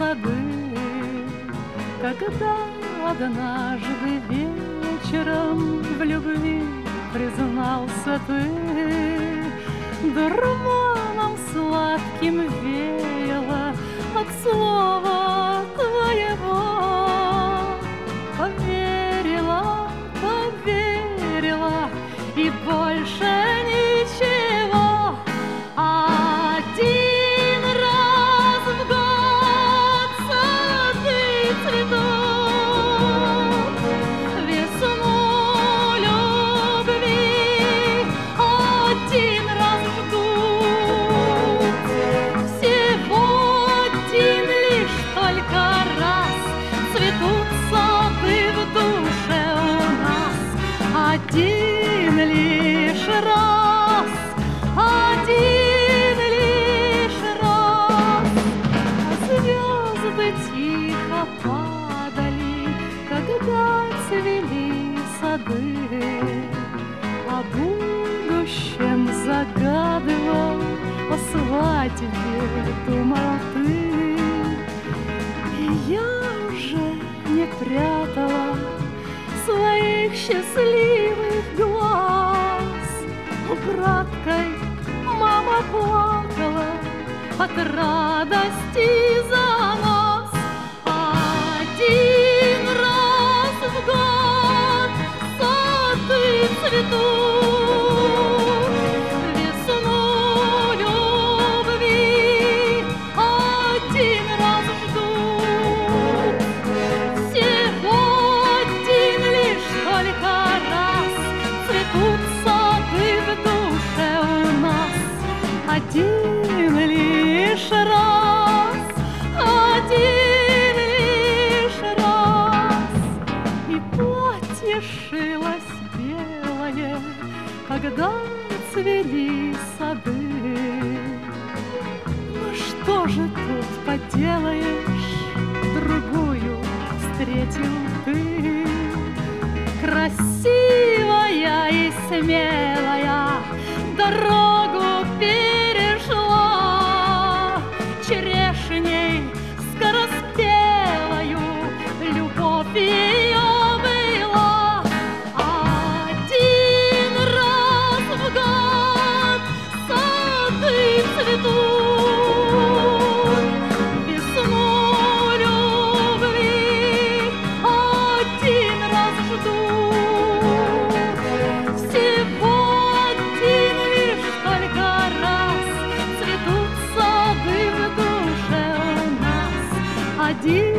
сады. Когда однажды вечером в любви признался ты, дурманом сладким веяло от слова твоего. Поверила, поверила, и больше ничего. Один раз в год сады цветут, весну любви один раз ждут. Всего один лишь только раз цветут сады в душе у нас. Один лишь раз, один лишь раз. Звезды тихо падали, когда цвели сады. О будущем загадывал, о свадьбе думал ты. И я уже не прятала своих счастливых глаз. Украдкой мама плакала от радости за нас. Один раз в год сады цветут, весну любви один раз ждут. Всего один лишь только раз цветут сады в душе у нас. Один лишь раз, один лишь раз. И платье шилось белое, когда цвели сады. Ну что же тут поделаешь, другую встретил ты. Красивая и смелая дорогу перешла, черешней скороспелою любовь ее была. Один раз в год сады цветут, весну любви один раз ждут. Всего один лишь только раз цветут сады в душе у нас. Один